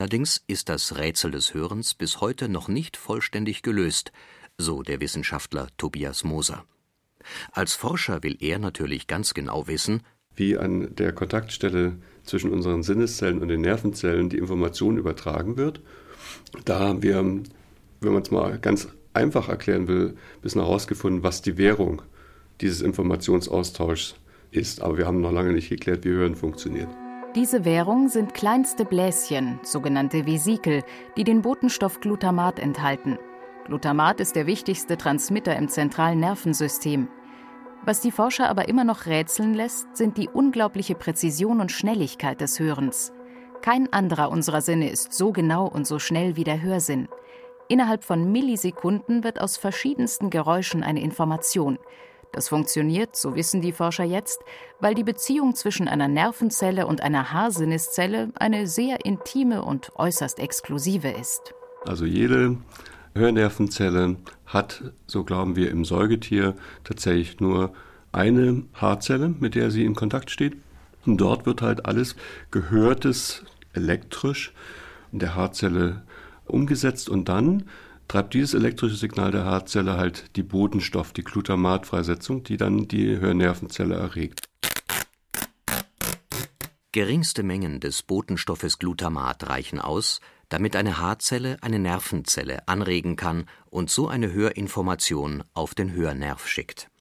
Allerdings ist das Rätsel des Hörens bis heute noch nicht vollständig gelöst, so der Wissenschaftler Tobias Moser. Als Forscher will er natürlich ganz genau wissen, wie an der Kontaktstelle zwischen unseren Sinneszellen und den Nervenzellen die Information übertragen wird. Da haben wir, wenn man es mal ganz einfach erklären will, ein bisschen herausgefunden, was die Währung dieses Informationsaustauschs ist. Aber wir haben noch lange nicht geklärt, wie Hören funktioniert. Diese Währung sind kleinste Bläschen, sogenannte Vesikel, die den Botenstoff Glutamat enthalten. Glutamat ist der wichtigste Transmitter im zentralen Nervensystem. Was die Forscher aber immer noch rätseln lässt, sind die unglaubliche Präzision und Schnelligkeit des Hörens. Kein anderer unserer Sinne ist so genau und so schnell wie der Hörsinn. Innerhalb von Millisekunden wird aus verschiedensten Geräuschen eine Information. Das funktioniert, so wissen die Forscher jetzt, weil die Beziehung zwischen einer Nervenzelle und einer Haarsinneszelle eine sehr intime und äußerst exklusive ist. Also jede Hörnervenzelle hat, so glauben wir im Säugetier, tatsächlich nur eine Haarzelle, mit der sie in Kontakt steht. Und dort wird halt alles Gehörtes elektrisch in der Haarzelle umgesetzt und dann treibt dieses elektrische Signal der Haarzelle halt die Botenstoff, die Glutamatfreisetzung, die dann die Hörnervenzelle erregt. Geringste Mengen des Botenstoffes Glutamat reichen aus, damit eine Haarzelle eine Nervenzelle anregen kann und so eine Hörinformation auf den Hörnerv schickt.